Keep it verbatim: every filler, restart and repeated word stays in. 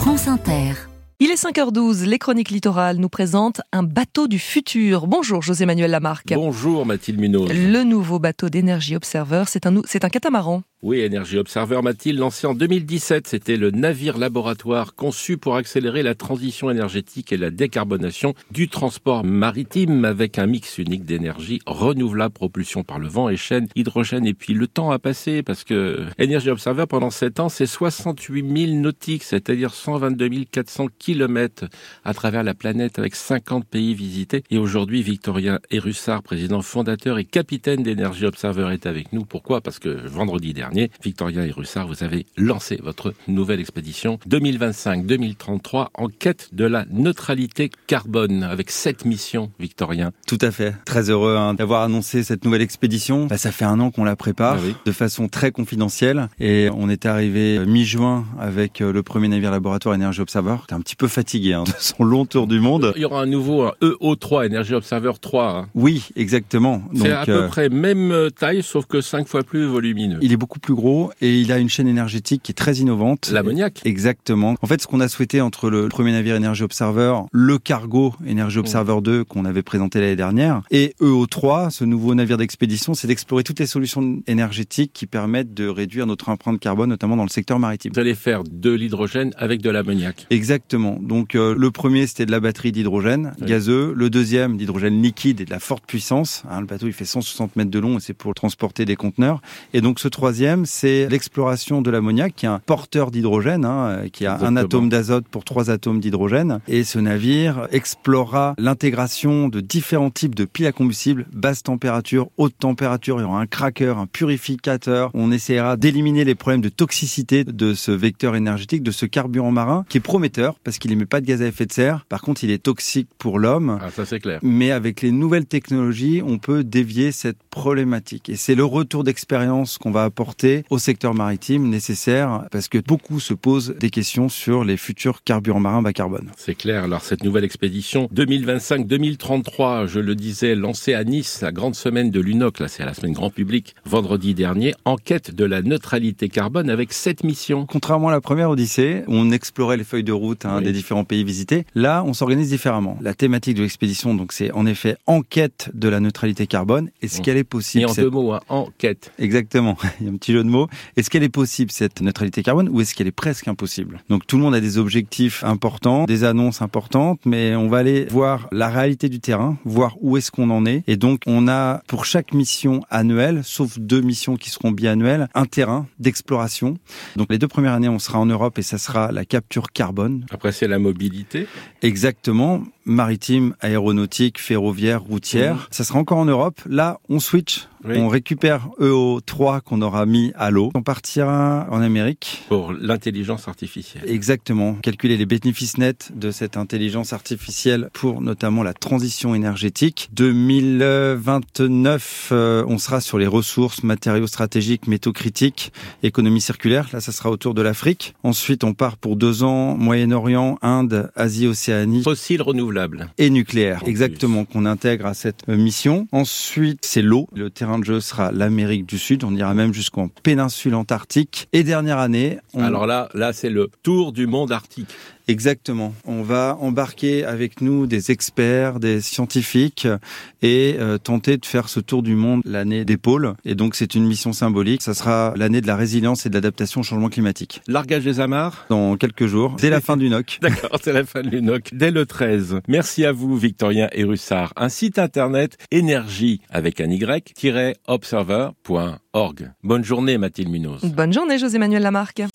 France Inter. Il est cinq heures douze, les Chroniques Littorales nous présentent un bateau du futur. Bonjour José-Manuel Lamarque. Bonjour Mathilde Munoz. Le nouveau bateau d'Energy Observer, c'est un, c'est un catamaran. Oui, Energy Observer, Mathilde, lancé en deux mille dix-sept, c'était le navire laboratoire conçu pour accélérer la transition énergétique et la décarbonation du transport maritime avec un mix unique d'énergie renouvelable, propulsion par le vent et chaîne hydrogène. Et puis le temps a passé parce que Energy Observer, pendant sept ans, c'est soixante-huit mille nautiques, c'est-à-dire cent vingt-deux mille quatre cents kilomètres à travers la planète avec cinquante pays visités. Et aujourd'hui, Victorien Erussard, président fondateur et capitaine d'Energy Observer, est avec nous. Pourquoi ? Parce que vendredi dernier, Victorien Erussard, vous avez lancé votre nouvelle expédition deux mille vingt-cinq deux mille trente-trois en quête de la neutralité carbone avec sept missions, Victorien. Tout à fait. Très heureux hein, d'avoir annoncé cette nouvelle expédition. Bah, ça fait un an qu'on la prépare ah oui. de façon très confidentielle et on est arrivé mi-juin avec le premier navire laboratoire Energy Observer. T'es un petit peu fatigué hein, de son long tour du monde. Il y aura un nouveau un E O trois, Energy Observer trois. Hein. Oui, exactement. C'est Donc, à peu euh... près même taille sauf que cinq fois plus volumineux. Il est beaucoup plus gros et il a une chaîne énergétique qui est très innovante. L'ammoniac. Exactement. En fait, ce qu'on a souhaité entre le premier navire Energy Observer, le cargo Energy Observer mmh. deux qu'on avait présenté l'année dernière et E O trois, ce nouveau navire d'expédition, c'est d'explorer toutes les solutions énergétiques qui permettent de réduire notre empreinte carbone, notamment dans le secteur maritime. Vous allez faire de l'hydrogène avec de l'ammoniac. Exactement. Donc euh, le premier, c'était de la batterie d'hydrogène oui. gazeux. Le deuxième, d'hydrogène liquide et de la forte puissance. Hein, le bateau, il fait cent soixante mètres de long et c'est pour transporter des conteneurs. Et donc ce troisième, c'est l'exploration de l'ammoniac, qui est un porteur d'hydrogène, hein, qui a Exactement. un atome d'azote pour trois atomes d'hydrogène. Et ce navire explorera l'intégration de différents types de piles à combustible, basse température, haute température. Il y aura un cracker, un purificateur. On essaiera d'éliminer les problèmes de toxicité de ce vecteur énergétique, de ce carburant marin, qui est prometteur parce qu'il émet pas de gaz à effet de serre. Par contre, il est toxique pour l'homme. Ah, ça c'est clair. Mais avec les nouvelles technologies, on peut dévier cette problématique. Et c'est le retour d'expérience qu'on va apporter au secteur maritime nécessaire parce que beaucoup se posent des questions sur les futurs carburants marins bas carbone. C'est clair. Alors cette nouvelle expédition deux mille vingt-cinq deux mille trente-trois, je le disais, lancée à Nice, la grande semaine de l'U N O C, là c'est la semaine grand public, vendredi dernier, en quête de la neutralité carbone avec sept missions. Contrairement à la première Odyssée, où on explorait les feuilles de route hein, oui. des différents pays visités, là on s'organise différemment. La thématique de l'expédition, donc c'est en effet en quête de la neutralité carbone. Est-ce mmh. qu'elle est possible Et en cette... deux mots, hein, en quête. Exactement. Il y a un petit jeu de mots. Est-ce qu'elle est possible, cette neutralité carbone, ou est-ce qu'elle est presque impossible ? Donc tout le monde a des objectifs importants, des annonces importantes, mais on va aller voir la réalité du terrain, voir où est-ce qu'on en est. Et donc on a pour chaque mission annuelle, sauf deux missions qui seront biannuelles, un terrain d'exploration. Donc les deux premières années, on sera en Europe et ça sera la capture carbone. Après c'est la mobilité. Exactement. Maritime, aéronautique, ferroviaire, routière. Mmh. Ça sera encore en Europe. Là, on switch. Oui. On récupère E O trois qu'on aura mis à l'eau. On partira en Amérique. Pour l'intelligence artificielle. Exactement. Calculer les bénéfices nets de cette intelligence artificielle pour notamment la transition énergétique. deux mille vingt-neuf, euh, on sera sur les ressources, matériaux stratégiques, métaux critiques, économie circulaire. Là, ça sera autour de l'Afrique. Ensuite, on part pour deux ans, Moyen-Orient, Inde, Asie, Océanie. Fossiles renouvelables. Et nucléaire. En Exactement, plus. Qu'on intègre à cette mission. Ensuite, c'est l'eau. Le terrain de jeu sera l'Amérique du Sud. On ira même jusqu'en péninsule antarctique. Et dernière année... On... Alors là, là, c'est le tour du monde arctique. Exactement. On va embarquer avec nous des experts, des scientifiques et euh, tenter de faire ce tour du monde l'année des pôles. Et donc, c'est une mission symbolique. Ça sera l'année de la résilience et de l'adaptation au changement climatique. Largage des amarres ? Dans quelques jours. Dès la fin du N O C. D'accord, c'est la fin de l'U N O C. Dès le treize. Merci à vous, Victorien Erussard. Un site internet, énergie avec un Y, observer point org. Bonne journée, Mathilde Munoz. Bonne journée, José-Manuel Lamarque.